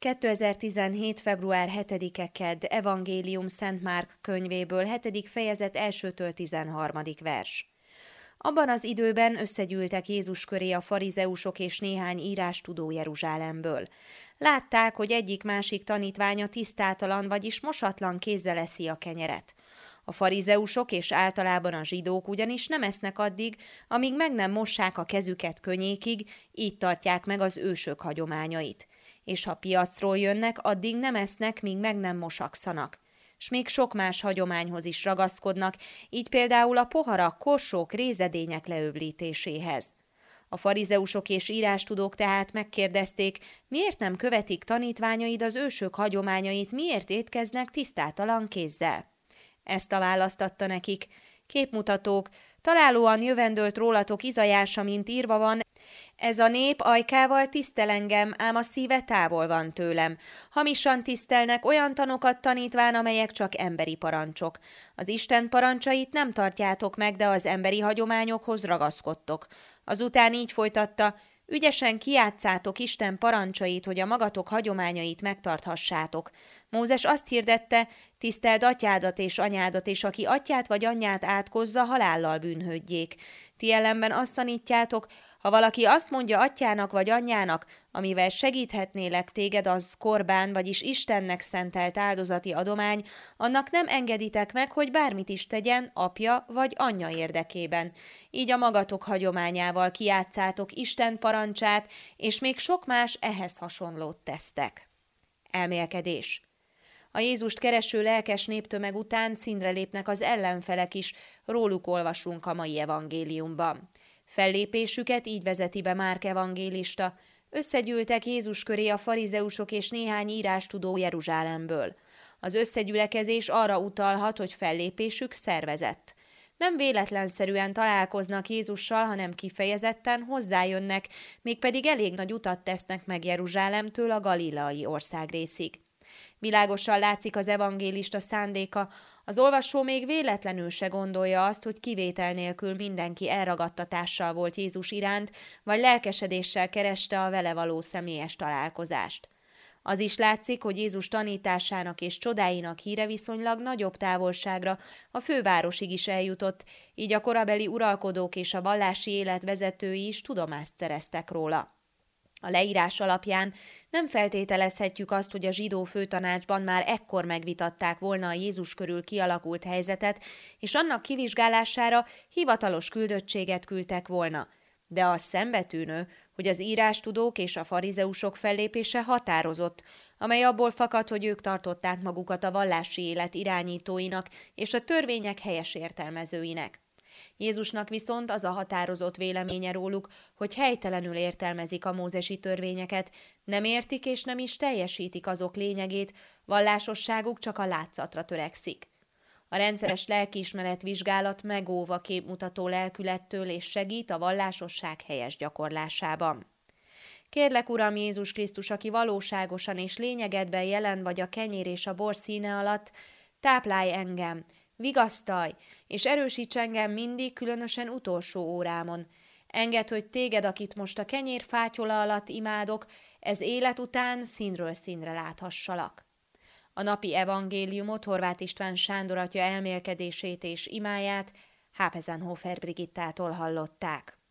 2017. február 7-e kedd, Evangélium Szent Márk könyvéből, 7. fejezet 1-től 13. vers. Abban az időben összegyűltek Jézus köré a farizeusok és néhány írástudó Jeruzsálemből. Látták, hogy egyik-másik tanítványa tisztátalan, vagyis mosatlan kézzel eszi a kenyeret. A farizeusok és általában a zsidók ugyanis nem esznek addig, amíg meg nem mossák a kezüket könnyékig, így tartják meg az ősök hagyományait. És ha piacról jönnek, addig nem esznek, míg meg nem mosakszanak. S még sok más hagyományhoz is ragaszkodnak, így például a poharak, korsók, rézedények leöblítéséhez. A farizeusok és írástudók tehát megkérdezték, miért nem követik tanítványaid az ősök hagyományait, miért étkeznek tisztátalan kézzel. Ezt a választ adta nekik: képmutatók, találóan jövendölt rólatok Izajása, mint írva van: ez a nép ajkával tisztel engem, ám a szíve távol van tőlem. Hamisan tisztelnek, olyan tanokat tanítván, amelyek csak emberi parancsok. Az Isten parancsait nem tartjátok meg, de az emberi hagyományokhoz ragaszkodtok. Azután így folytatta: ügyesen kijátszátok Isten parancsait, hogy a magatok hagyományait megtarthassátok. Mózes azt hirdette: tiszteld atyádat és anyádat, és aki atyát vagy anyját átkozza, halállal bűnhődjék. Ti ellenben azt tanítjátok: ha valaki azt mondja atyának vagy anyjának, amivel segíthetnélek téged, az korbán, vagyis Istennek szentelt áldozati adomány, annak nem engeditek meg, hogy bármit is tegyen apja vagy anyja érdekében. Így a magatok hagyományával kijátszátok Isten parancsát, és még sok más ehhez hasonlót tesztek. Elmélkedés. A Jézust kereső lelkes néptömeg után színre lépnek az ellenfelek is, róluk olvasunk a mai evangéliumban. Fellépésüket így vezeti be Márk evangélista: összegyűltek Jézus köré a farizeusok és néhány írástudó Jeruzsálemből. Az összegyülekezés arra utalhat, hogy fellépésük szervezett. Nem véletlenszerűen találkoznak Jézussal, hanem kifejezetten hozzájönnek, mégpedig elég nagy utat tesznek meg Jeruzsálemtől a galileai országrészig. Világosan látszik az evangélista szándéka, az olvasó még véletlenül se gondolja azt, hogy kivétel nélkül mindenki elragadtatással volt Jézus iránt, vagy lelkesedéssel kereste a vele való személyes találkozást. Az is látszik, hogy Jézus tanításának és csodáinak híre viszonylag nagyobb távolságra, a fővárosig is eljutott, így a korabeli uralkodók és a vallási élet vezetői is tudomást szereztek róla. A leírás alapján nem feltételezhetjük azt, hogy a zsidó főtanácsban már ekkor megvitatták volna a Jézus körül kialakult helyzetet, és annak kivizsgálására hivatalos küldöttséget küldtek volna. De az szembetűnő, hogy az írástudók és a farizeusok fellépése határozott, amely abból fakad, hogy ők tartották magukat a vallási élet irányítóinak és a törvények helyes értelmezőinek. Jézusnak viszont az a határozott véleménye róluk, hogy helytelenül értelmezik a mózesi törvényeket, nem értik és nem is teljesítik azok lényegét, vallásosságuk csak a látszatra törekszik. A rendszeres lelkiismeret vizsgálat megóv a képmutató lelkülettől és segít a vallásosság helyes gyakorlásában. Kérlek, Uram Jézus Krisztus, aki valóságosan és lényegedben jelen vagy a kenyér és a bor színe alatt, táplálj engem, vigasztalj, és erősíts engem mindig, különösen utolsó órámon. Engedd, hogy téged, akit most a kenyér fátyola alatt imádok, ez élet után színről színre láthassalak. A napi evangéliumot Horváth István Sándor atya elmélkedését és imáját Hápezenhofer Brigittától hallották.